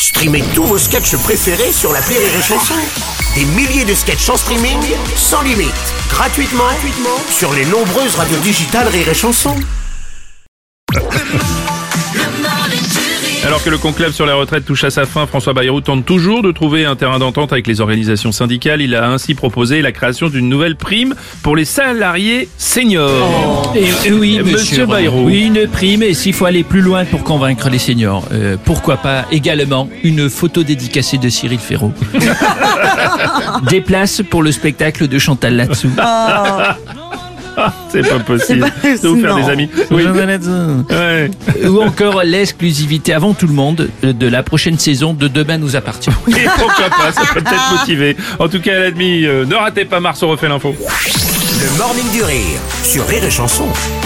Streamez tous vos sketchs préférés sur l'appli Rire et Chanson. Des milliers de sketchs en streaming, sans limite, gratuitement sur les nombreuses radios digitales Rire et Chanson. Alors que le conclave sur la retraite touche à sa fin, François Bayrou tente toujours de trouver un terrain d'entente avec les organisations syndicales. Il a ainsi proposé la création d'une nouvelle prime pour les salariés seniors. Et oui, Monsieur Bayrou. Oui, une prime, et s'il faut aller plus loin pour convaincre les seniors, pourquoi pas également une photo dédicacée de Cyril Ferraud. Des places pour le spectacle de Chantal Latsou. C'est pas possible. De vous faire des amis. Oui. Ouais. Ou encore l'exclusivité avant tout le monde de la prochaine saison de Demain nous appartient. Et pourquoi pas, ça peut peut-être motiver. En tout cas, à la demi, ne ratez pas Marceau refait l'info. Le Morning du Rire sur Rire et Chanson.